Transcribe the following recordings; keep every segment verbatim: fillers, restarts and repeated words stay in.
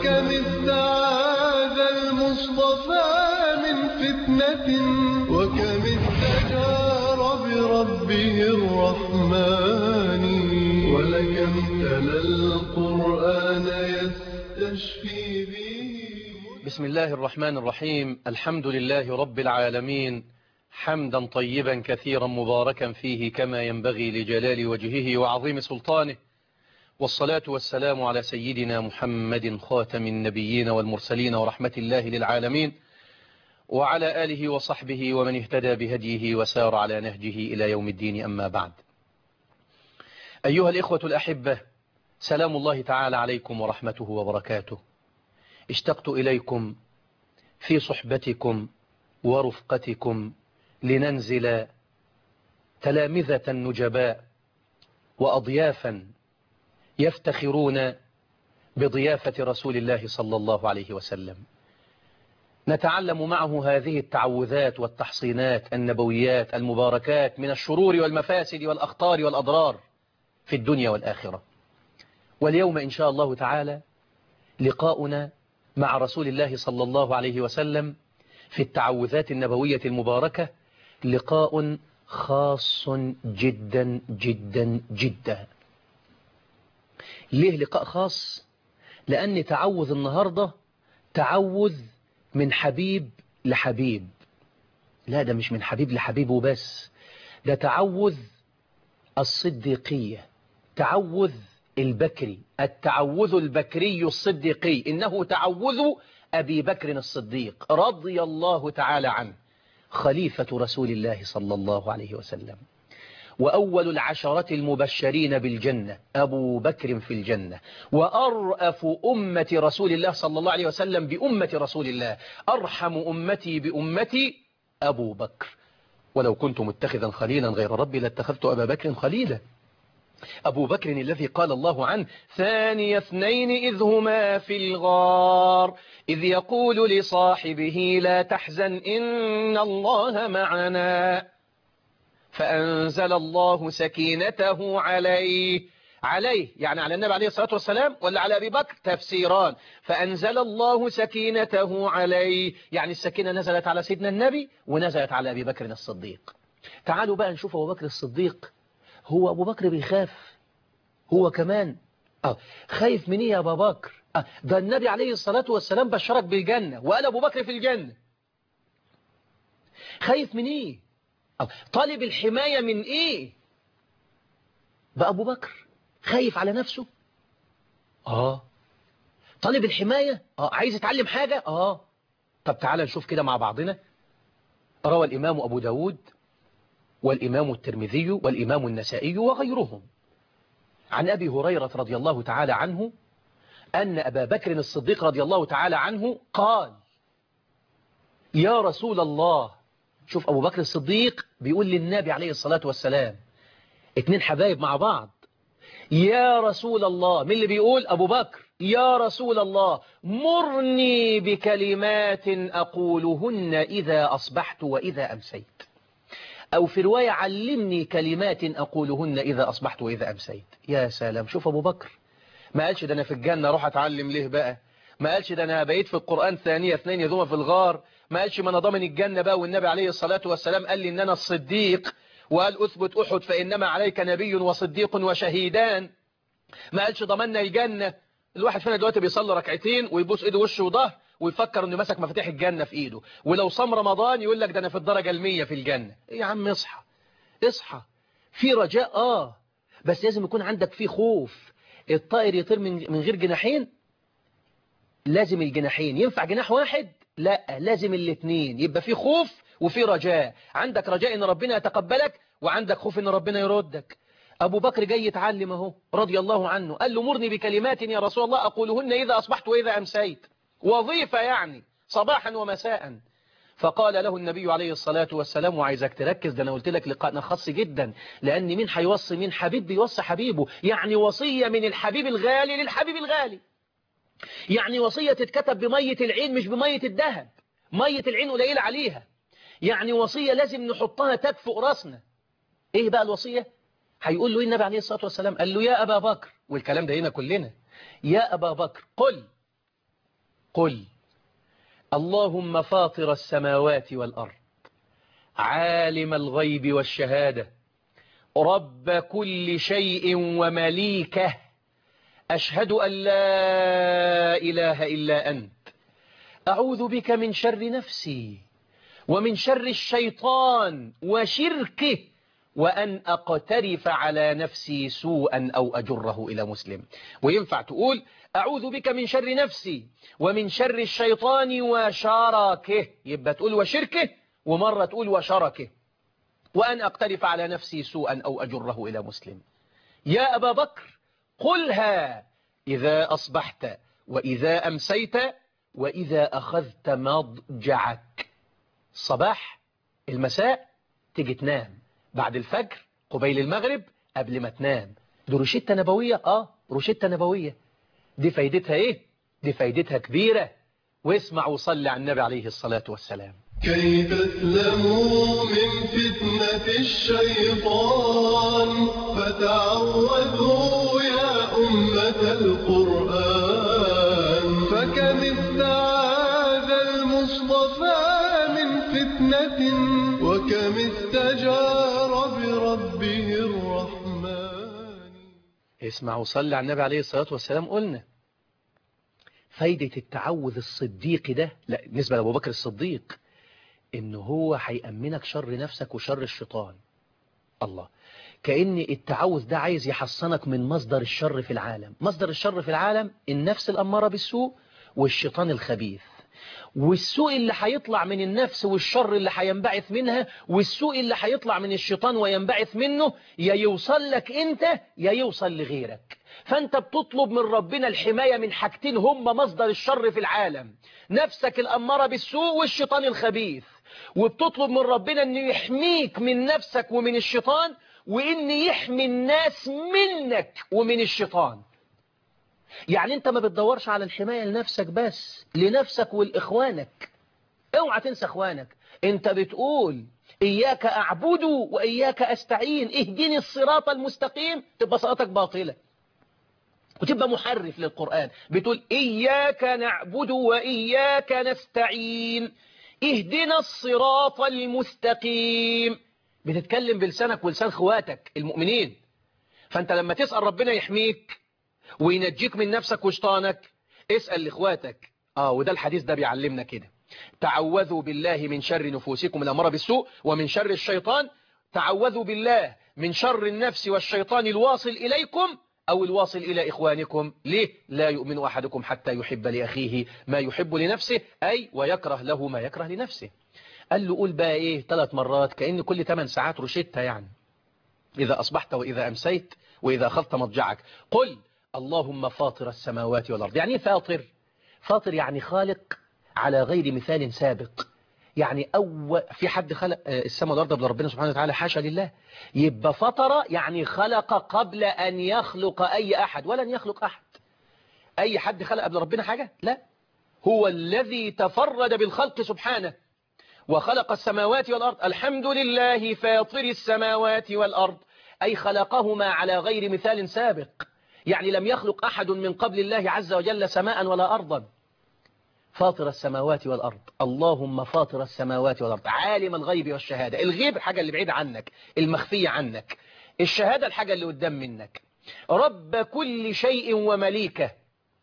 وكم استعاذ المصطفى من فتنة وكم استجار بربه الرحمن ولكم تلا القرآن يستشفي به. بسم الله الرحمن الرحيم. الحمد لله رب العالمين، حمدا طيبا كثيرا مباركا فيه كما ينبغي لجلال وجهه وعظيم سلطانه، والصلاة والسلام على سيدنا محمد خاتم النبيين والمرسلين ورحمة الله للعالمين، وعلى آله وصحبه ومن اهتدى بهديه وسار على نهجه إلى يوم الدين. أما بعد، أيها الإخوة الأحبة، سلام الله تعالى عليكم ورحمته وبركاته. اشتقت إليكم في صحبتكم ورفقتكم لننزل تلامذة نجباء وأضيافا يفتخرون بضيافة رسول الله صلى الله عليه وسلم، نتعلم معه هذه التعوذات والتحصينات النبويات المباركات من الشرور والمفاسد والأخطار والأضرار في الدنيا والآخرة. واليوم إن شاء الله تعالى لقاؤنا مع رسول الله صلى الله عليه وسلم في التعوذات النبوية المباركة لقاء خاص جدا جدا جدا. ليه لقاء خاص؟ لأن تعوذ النهاردة تعوذ من حبيب لحبيب. لا، ده مش من حبيب لحبيبه بس، ده تعوذ الصديقية، تعوذ البكري، التعوذ البكري الصديقي. إنه تعوذ أبي بكر الصديق رضي الله تعالى عنه، خليفة رسول الله صلى الله عليه وسلم، وأول العشرة المبشرين بالجنة، أبو بكر في الجنة، وأرأف أمة رسول الله صلى الله عليه وسلم بأمة رسول الله، أرحم أمتي بأمتي أبو بكر. ولو كنت متخذا خليلا غير ربي لاتخذت أبا بكر خليلا. أبو بكر الذي قال الله عنه: ثاني اثنين إذ هما في الغار إذ يقول لصاحبه لا تحزن إن الله معنا فأنزل الله سكينته عليه. عليه يعني على النبي عليه الصلاة والسلام ولا على أبي بكر؟ تفسيران. فأنزل الله سكينته عليه يعني السكينة نزلت على سيدنا النبي ونزلت على أبي بكر الصديق. تعالوا بقى نشوف أبو بكر الصديق. هو أبو بكر بيخاف هو كمان؟ آه خايف من إيه يا أبو بكر؟ آه ده النبي عليه الصلاة والسلام بشرك بالجنة وقال أبو بكر في الجنة. خايف من إيه؟ آه طالب الحماية من إيه؟ بقى أبو بكر خايف على نفسه؟ آه طالب الحماية؟ آه عايز يتعلم حاجة؟ آه طب تعالى نشوف كده مع بعضنا. روى الإمام أبو داود والإمام الترمذي والإمام النسائي وغيرهم عن أبي هريرة رضي الله تعالى عنه أن أبا بكر الصديق رضي الله تعالى عنه قال: يا رسول الله. شوف أبو بكر الصديق بيقول للنبي عليه الصلاة والسلام، اتنين حبايب مع بعض، يا رسول الله. من اللي بيقول؟ أبو بكر. يا رسول الله مرني بكلمات أقولهن إذا أصبحت وإذا أمسيت، أو في رواية علمني كلمات أقولهن إذا أصبحت وإذا أمسيت. يا سلام، شوف أبو بكر ما قالش ده أنا في الجنة روح أتعلم ليه بقى، ما قالش ده أنا بقيت في القرآن ثانية اثنين يذوما في الغار، ما قالش ما أنا ضامن الجنة بقى والنبي عليه الصلاة والسلام قال لي إن أنا الصديق وقال أثبت أحد فإنما عليك نبي وصديق وشهيدان، ما قالش ضمننا الجنة. الواحد فينا دلوقتي بيصلي ركعتين ويبوس ايده وشه وظهر ويفكر انه مسك مفاتيح الجنة في ايده، ولو صام رمضان يقول لك ده انا في الدرجة المية في الجنة. ايه يا عم، اصحى اصحى، في رجاء اه بس لازم يكون عندك فيه خوف. الطائر يطير من من غير جناحين؟ لازم الجناحين. ينفع جناح واحد؟ لا، لازم الاثنين. يبقى في خوف وفي رجاء، عندك رجاء ان ربنا يتقبلك وعندك خوف ان ربنا يردك. أبو بكر جاي يتعلم اهو رضي الله عنه، قال له مرني بكلمات يا رسول الله أقولهن إذا أصبحت وإذا أمسيت، وظيفة يعني صباحا ومساء. فقال له النبي عليه الصلاة والسلام، وعايزك تركز، ده أنا قلت لك لقاءنا خاص جدا، لأن مين هيوصي مين؟ حبيب بيوصي حبيبه، يعني وصية من الحبيب الغالي للحبيب الغالي، يعني وصية تتكتب بمية العين مش بمية الذهب، مية العين قليل عليها، يعني وصية لازم نحطها تكفؤ راسنا. إيه بقى الوصية؟ هيقول له إيه النبي عليه الصلاة والسلام؟ قال له يا أبا بكر، والكلام ده هنا كلنا، يا أبا بكر قل قل اللهم فاطر السماوات والأرض عالم الغيب والشهادة رب كل شيء ومليكه أشهد أن لا إله إلا أنت أعوذ بك من شر نفسي ومن شر الشيطان وشركه وأن أقترف على نفسي سوءا أو أجره إلى مسلم. وينفع تقول أعوذ بك من شر نفسي ومن شر الشيطان وشركه، يبقى تقول وشركه، ومرة تقول وشركه، وأن أقترف على نفسي سوءا أو أجره إلى مسلم. يا أبا بكر قلها إذا أصبحت وإذا أمسيت وإذا أخذت مضجعك. الصباح، المساء، تيجي تنام، بعد الفجر، قبيل المغرب، قبل ما تنام. دي روشتة نبوية. آه روشتة نبوية. دي فايدتها إيه؟ دي فايدتها كبيرة. واسمع وصلي على النبي عليه الصلاة والسلام. كي تسلموا من فتنة الشيطان فتعوذوا يا أمة القرآن. فكم استعاذ المصطفى من فتنة وكم استجار بربه الرحمن. اسمع وصلي على النبي عليه الصلاة والسلام. قلنا فايدة التعوذ الصديقي ده، لا بالنسبة لأبو بكر الصديق، إنه هو هيأمنك شر نفسك وشر الشيطان. الله، كأن التعوذ ده عايز يحصنك من مصدر الشر في العالم. مصدر الشر في العالم النفس الأمارة بالسوء والشيطان الخبيث. والسوء اللي هيطلع من النفس والشر اللي هينبعث منها والسوء اللي هيطلع من الشيطان وينبعث منه يا يوصل لك انت يا يوصل لغيرك. فانت بتطلب من ربنا الحماية من حاجتين هم مصدر الشر في العالم، نفسك الأمارة بالسوء والشيطان الخبيث. وبتطلب من ربنا انه يحميك من نفسك ومن الشيطان، وان يحمي الناس منك ومن الشيطان. يعني انت ما بتدورش على الحماية لنفسك بس، لنفسك والإخوانك. اوعى تنسى اخوانك. انت بتقول إياك أعبد وإياك أستعين، اهدني الصراط المستقيم، تبقى صلاتك باطلة وتبقى محرف للقرآن. بتقول إياك نعبد وإياك نستعين، اهدنا الصراط المستقيم. بتتكلم بلسانك ولسان اخواتك المؤمنين. فانت لما تسأل ربنا يحميك وينجيك من نفسك وشيطانك، اسأل لاخواتك. اه وده الحديث ده بيعلمنا كده. تعوذوا بالله من شر نفوسكم الأمارة بالسوء ومن شر الشيطان. تعوذوا بالله من شر النفس والشيطان الواصل إليكم أو الواصل إلى إخوانكم. ليه؟ لا يؤمن أحدكم حتى يحب لأخيه ما يحب لنفسه، أي ويكره له ما يكره لنفسه. قال له قول بقى إيه ثلاث مرات، كأن كل ثمان ساعات روشتة يعني. إذا أصبحت وإذا أمسيت وإذا أخذت مضجعك. قل اللهم فاطر السماوات والأرض. يعني فاطر؟ فاطر يعني خالق على غير مثال سابق. يعني أول في حد خلق السماء والأرض قبل ربنا سبحانه وتعالى؟ حاشا لله. يبقى فطر يعني خلق قبل أن يخلق أي أحد، ولن يخلق أحد. أي حد خلق قبل ربنا حاجة؟ لا، هو الذي تفرد بالخلق سبحانه وخلق السماوات والأرض. الحمد لله فاطر السماوات والأرض، أي خلقهما على غير مثال سابق. يعني لم يخلق أحد من قبل الله عز وجل سماء ولا أرضا. فاطر السماوات والأرض. اللهم فاطر السماوات والأرض عالم الغيب والشهادة. الغيب الحاجة اللي بعيد عنك، المخفية عنك. الشهادة الحاجة اللي قدام منك. رب كل شيء ومليكه.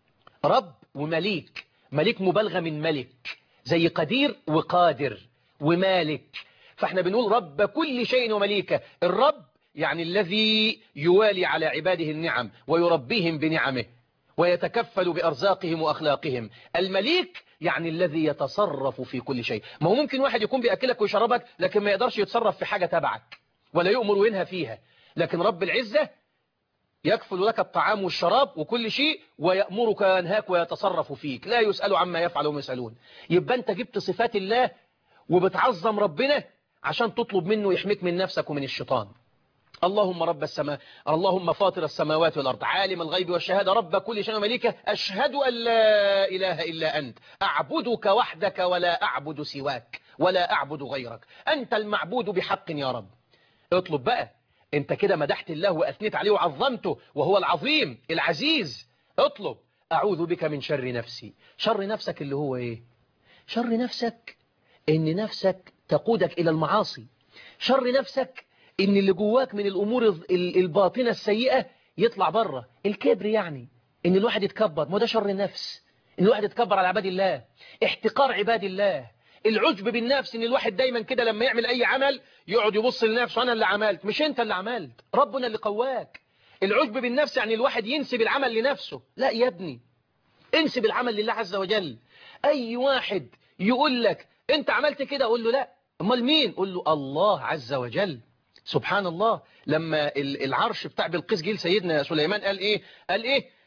رب ومليك. مليك مبالغة من ملك، زي قدير وقادر ومالك. فاحنا بنقول رب كل شيء ومليكه. الرب يعني الذي يوالي على عباده النعم ويربيهم بنعمه ويتكفل بأرزاقهم وأخلاقهم. المليك يعني الذي يتصرف في كل شيء. ما هو ممكن واحد يكون بيأكلك ويشربك لكن ما يقدرش يتصرف في حاجة تبعك ولا يؤمر وينهى فيها. لكن رب العزة يكفل لك الطعام والشراب وكل شيء ويأمرك وينهاك ويتصرف فيك، لا يسأل عما يفعل وهم يسألون. يبقى أنت جبت صفات الله وبتعظم ربنا عشان تطلب منه يحميك من نفسك ومن الشيطان. اللهم رب السماء، اللهم فاطر السماوات والأرض عالم الغيب والشهادة رب كل شيء ومليكه أشهد أن لا إله إلا أنت أعبدك وحدك ولا أعبد سواك ولا أعبد غيرك، أنت المعبود بحق يا رب. اطلب بقى، انت كده مدحت الله وأثنيت عليه وعظمته وهو العظيم العزيز. اطلب أعوذ بك من شر نفسي. شر نفسك اللي هو إيه؟ شر نفسك إن نفسك تقودك إلى المعاصي. شر نفسك إن اللي جواك من الأمور الباطنة السيئة يطلع بره. الكبر يعني إن الواحد يتكبر، ما ده شر النفس، إن الواحد يتكبر على عباد الله، احتقار عباد الله. العجب بالنفس إن الواحد دايما كده لما يعمل أي عمل يقعد يبص لنفسه، أنا اللي عملت، مش أنت اللي عملت، ربنا اللي قواك. العجب بالنفس يعني الواحد ينسب العمل لنفسه. لا يا ابني، انسب العمل لله عز وجل. أي واحد يقول لك أنت عملت كده قول له لا، امال مين؟ قول له الله عز وجل. سبحان الله. لما العرش بتاع بلقيس جه سيدنا سليمان قال إيه؟ قال إيه؟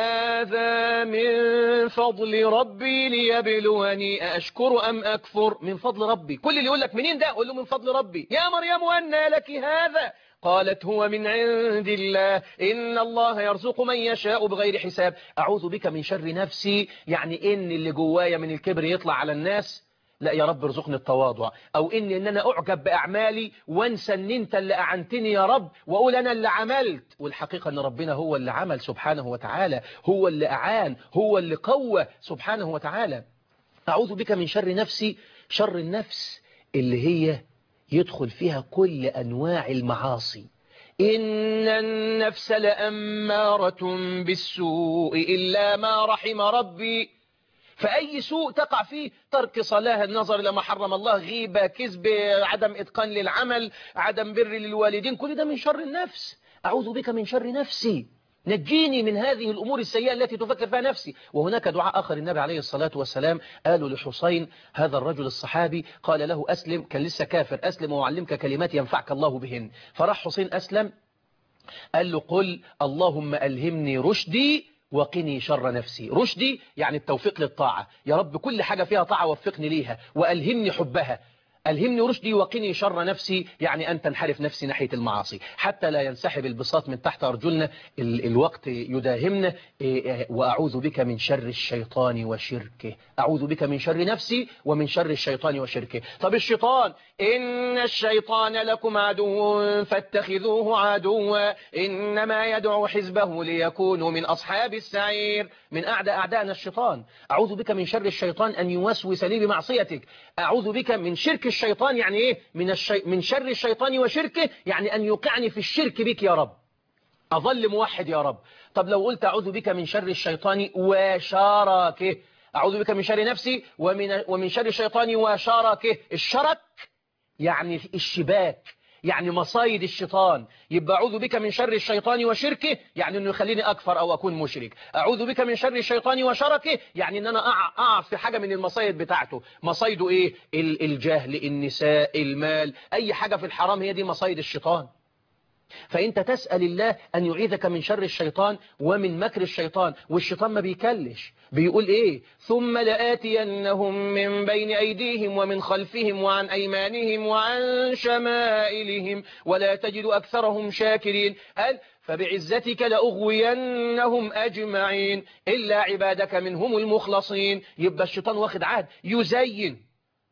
هذا من فضل ربي ليبلوني أشكر أم أكفر. من فضل ربي. كل اللي يقول لك منين ده قول له من فضل ربي. يا مريم أنى لك هذا؟ قالت هو من عند الله إن الله يرزق من يشاء بغير حساب. أعوذ بك من شر نفسي، يعني إن اللي جوايا من الكبر يطلع على الناس، لا يا رب ارزقني التواضع. أو إني إن أنا أعجب بأعمالي وانسى إن أنت اللي أعنتني يا رب، وأقول أنا اللي عملت، والحقيقة أن ربنا هو اللي عمل سبحانه وتعالى، هو اللي أعان، هو اللي قوى سبحانه وتعالى. أعوذ بك من شر نفسي. شر النفس اللي هي يدخل فيها كل أنواع المعاصي. إن النفس لأمارة بالسوء إلا ما رحم ربي. فأي سوء تقع فيه، ترك صلاة، النظر لما حرم الله، غيبة، كذب، عدم إتقان للعمل، عدم بر للوالدين، كل ده من شر النفس. أعوذ بك من شر نفسي، نجيني من هذه الأمور السيئة التي تفكر فيها نفسي. وهناك دعاء آخر النبي عليه الصلاة والسلام قالوا لحسين هذا الرجل الصحابي، قال له أسلم، كان لسه كافر، أسلم وأعلمك كلمات ينفعك الله بهن. فراح حسين أسلم، قال له قل اللهم ألهمني رشدي وقني شر نفسي. رشدي يعني التوفيق للطاعة، يا رب كل حاجة فيها طاعة وفقني ليها، وألهمني حبها. ألهمني رشدي وقني شر نفسي يعني أن تنحرف نفسي ناحية المعاصي، حتى لا ينسحب البساط من تحت أرجلنا. ال الوقت يداهمنا. وأعوذ بك من شر الشيطان وشركه. أعوذ بك من شر نفسي ومن شر الشيطان وشركه. طب الشيطان، إن الشيطان لكم عدو فاتخذوه عدوا إنما يدعو حزبه ليكونوا من أصحاب السعير. من أعدى أعدائنا الشيطان. أعوذ بك من شر الشيطان أن يوسوس لي بمعصيتك. أعوذ بك من شرك الشيطان يعني إيه؟ من, الشي... من شر الشيطان وشركه يعني أن يوقعني في الشرك بك يا رب، أظل موحد يا رب. طب لو قلت أعوذ بك من شر الشيطان وشركه، أعوذ بك من شر نفسي ومن, ومن شر الشيطان وشركه. الشرك يعني الشباك، يعني مصايد الشيطان. يبقى أعوذ بك من شر الشيطان وشركه يعني أنه يخليني أكفر أو أكون مشرك. أعوذ بك من شر الشيطان وشركه يعني أن أنا أقع في حاجة من المصايد بتاعته. مصايده إيه؟ الجهل، النساء، المال، أي حاجة في الحرام، هي دي مصايد الشيطان. فأنت تسأل الله أن يعيذك من شر الشيطان ومن مكر الشيطان. والشيطان ما بيكلش، بيقول إيه؟ ثم لآتينهم من بين أيديهم ومن خلفهم وعن أيمانهم وعن شمائلهم ولا تجد أكثرهم شاكرين. قال فبعزتك لأغوينهم أجمعين إلا عبادك منهم المخلصين. يبقى الشيطان واخد عهد يزين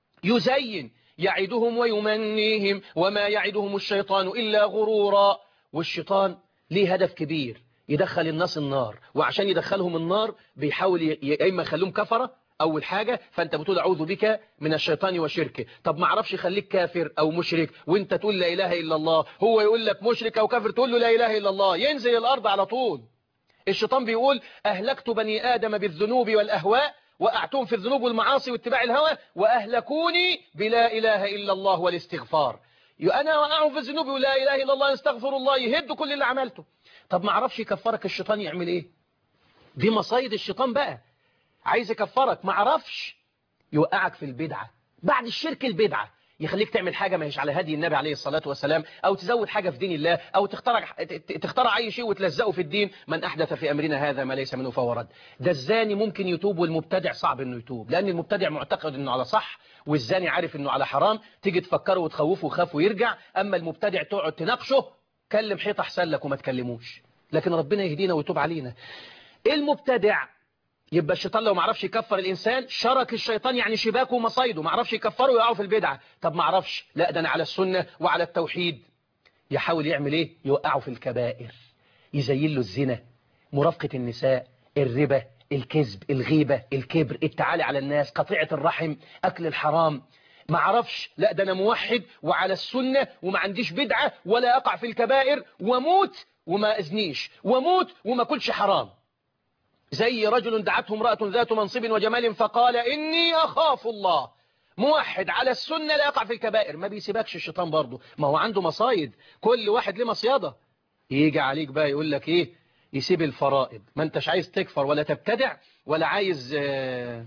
يزين يعدهم ويمنيهم وما يعدهم الشيطان إلا غرورا. والشيطان ليه هدف كبير، يدخل الناس النار، وعشان يدخلهم النار بيحاول يا إما يخليهم كفرة أول حاجة. فأنت بتقول أعوذ بك من الشيطان وشركه. طب ما عرفش يخليك كافر أو مشرك وأنت تقول لا إله إلا الله، هو يقول لك مشرك أو كافر تقول له لا إله إلا الله، ينزل الأرض على طول. الشيطان بيقول أهلكت بني آدم بالذنوب والأهواء وقعتهم في الذنوب والمعاصي واتباع الهوى وأهلكوني بلا إله إلا الله والاستغفار. أنا وقعهم في الذنوب ولا إله إلا الله استغفر الله، يهد كل اللي عملته. طب ما عرفش يكفرك الشيطان يعمل إيه؟ دي مصايد الشيطان بقى. عايز يكفرك ما عرفش يوقعك في البدعة، بعد الشرك البدعة، يخليك تعمل حاجة ما هيش على هدي النبي عليه الصلاة والسلام، أو تزود حاجة في دين الله، أو تخترع تخترع أي شيء وتلزقه في الدين. من أحدث في أمرنا هذا ما ليس منه فهو رد. ده الزاني ممكن يتوب والمبتدع صعب إنه يتوب، لأن المبتدع معتقد إنه على صح والزاني عارف إنه على حرام. تيجي تفكره وتخوفه وخاف ويرجع. أما المبتدع تقعد تناقشه، كلم حيط أحسن لك وما تكلموش. لكن ربنا يهدينا ويتوب علينا. المبتدع يبقى الشيطان لو ما عرفش يكفر الإنسان، شرك الشيطان يعني شباكه ومصايده، ما عرفش يكفره ويقعوا في البدعة. طب ما عرفش، لا ده أنا على السنة وعلى التوحيد، يحاول يعمل إيه؟ يوقعه في الكبائر، يزين له الزنا، مرافقة النساء، الربا، الكذب، الغيبة، الكبر، التعالي على الناس، قطيعة الرحم، أكل الحرام. ما عرفش، لا ده أنا موحد وعلى السنة وما عنديش بدعة ولا أقع في الكبائر، وموت وما أزنيش، وموت وما كلش حرام. زي رجل دعته امرأة ذات منصب وجمال فقال إني أخاف الله. موحد على السنة لا يقع في الكبائر، ما بيسيبكش الشيطان برضه، ما هو عنده مصايد، كل واحد له مصيدة. يجي عليك بقى يقول لك إيه؟ يسيب الفرائض، ما انتش عايز تكفر ولا تبتدع ولا عايز اه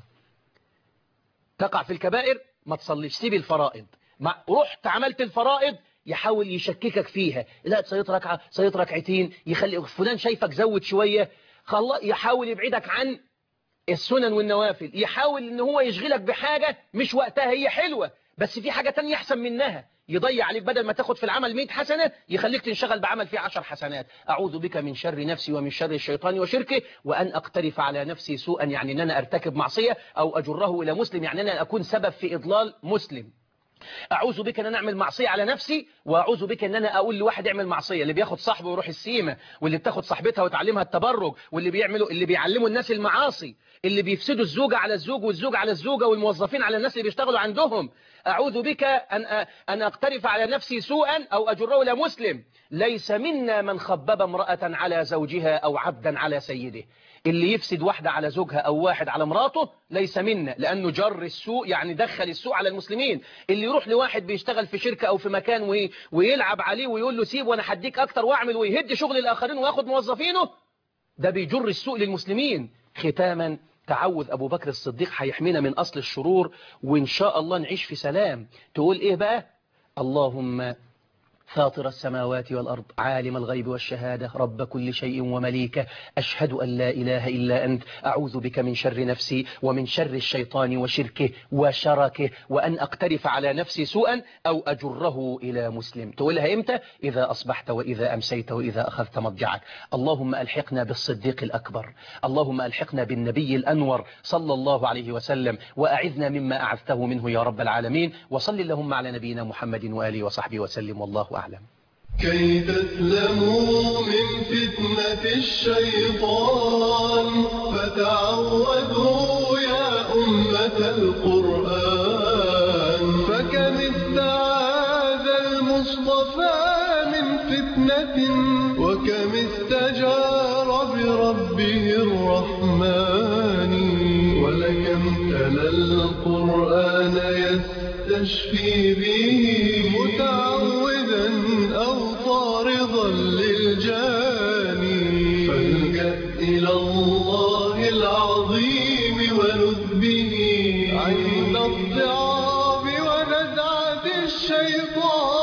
تقع في الكبائر، ما تصليش، سيب الفرائض. ما رحت عملت الفرائض يحاول يشككك فيها، لا صليت ركعة، صليت ركعتين، يخلي فلان شايفك زود شوية، خلاص يحاول يبعدك عن السنن والنوافل، يحاول ان هو يشغلك بحاجة مش وقتها، هي حلوة بس في حاجة تانية احسن منها، يضيع عليك، بدل ما تاخد في العمل مئة حسنة يخليك تنشغل بعمل فيه عشر حسنات. أعوذ بك من شر نفسي ومن شر الشيطان وشركه، وأن أقترف على نفسي سوءا، يعني أن أنا أرتكب معصية، أو أجره إلى مسلم، يعني أن أنا أكون سبب في إضلال مسلم. أعوذ بك أن أنا أعمل معصية على نفسي، وأعوذ بك أن أنا أقول لواحد يعمل معصية، اللي بياخد صاحبه ويروح السيمة، واللي بتاخد صاحبتها وتعلمها التبرج، واللي بيعملوا اللي بيعلموا الناس المعاصي، اللي بيفسدوا الزوجة على الزوج والزوج على الزوجة والموظفين على الناس اللي بيشتغلوا عندهم. أعوذ بك أن أن أقترف على نفسي سوءا أو أجره إلى مسلم. ليس منا من خبب امرأة على زوجها أو عبدا على سيده. اللي يفسد واحدة على زوجها أو واحد على مراته ليس منا، لأنه جر السوء، يعني دخل السوء على المسلمين. اللي يروح لواحد بيشتغل في شركة أو في مكان وي... ويلعب عليه ويقول له سيب وأنا هديك أكتر وأعمل، ويهد شغل الآخرين وياخد موظفينه، ده بيجر السوء للمسلمين. ختاما، تعوذ أبو بكر الصديق هيحمينا من أصل الشرور، وإن شاء الله نعيش في سلام. تقول إيه بقى؟ اللهم فاطر السماوات والأرض، عالم الغيب والشهادة، رب كل شيء ومليكه، أشهد أن لا إله إلا أنت، أعوذ بك من شر نفسي ومن شر الشيطان وشركه وشركه، وأن أقترف على نفسي سوءا أو أجره إلى مسلم. تقولها إمتى؟ إذا أصبحت وإذا أمسيت وإذا أخذت مضجعك. اللهم ألحقنا بالصديق الأكبر، اللهم ألحقنا بالنبي الأنور صلى الله عليه وسلم، وأعذنا مما أعذته منه يا رب العالمين. وصل اللهم على نبينا محمد وآله وصحبه وسلم، والله أعلم. كي تسلموا من فتنة الشيطان فتعودوا يا أمة القرآن، فكم استعاذ المصطفى من فتنة وكم استجار بربه الرحمن، ولكم تلا القرآن يستشفي به متعوذا أو طارضا للجاني، فالجأ إلى الله العظيم ولذ به عند الضعاب ونزعة الشيطان.